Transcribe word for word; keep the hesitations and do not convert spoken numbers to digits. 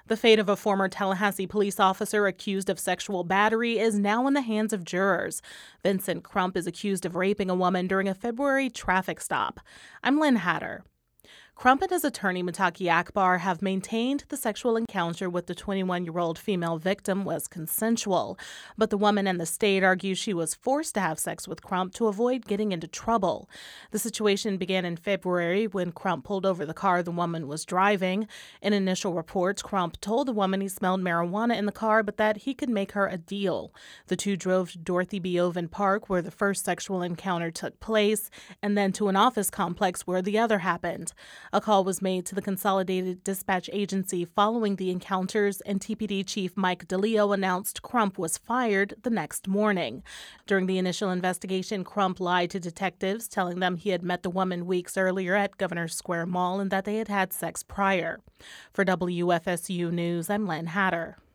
The fate of a former Tallahassee police officer accused of sexual battery is now in the hands of jurors. Vincent Crump is accused of raping a woman during a February traffic stop. I'm Lynn Hatter. Crump and his attorney, Mutaki Akbar, have maintained the sexual encounter with the twenty-one-year-old female victim was consensual. But the woman and the state argue she was forced to have sex with Crump to avoid getting into trouble. The situation began in February when Crump pulled over the car the woman was driving. In initial reports, Crump told the woman he smelled marijuana in the car, but that he could make her a deal. The two drove to Dorothy B. Oven Park, where the first sexual encounter took place, and then to an office complex where the other happened. A call was made to the Consolidated Dispatch Agency following the encounters, and T P D Chief Mike DeLeo announced Crump was fired the next morning. During the initial investigation, Crump lied to detectives, telling them he had met the woman weeks earlier at Governor Square Mall and that they had had sex prior. For W F S U News, I'm Lynn Hatter.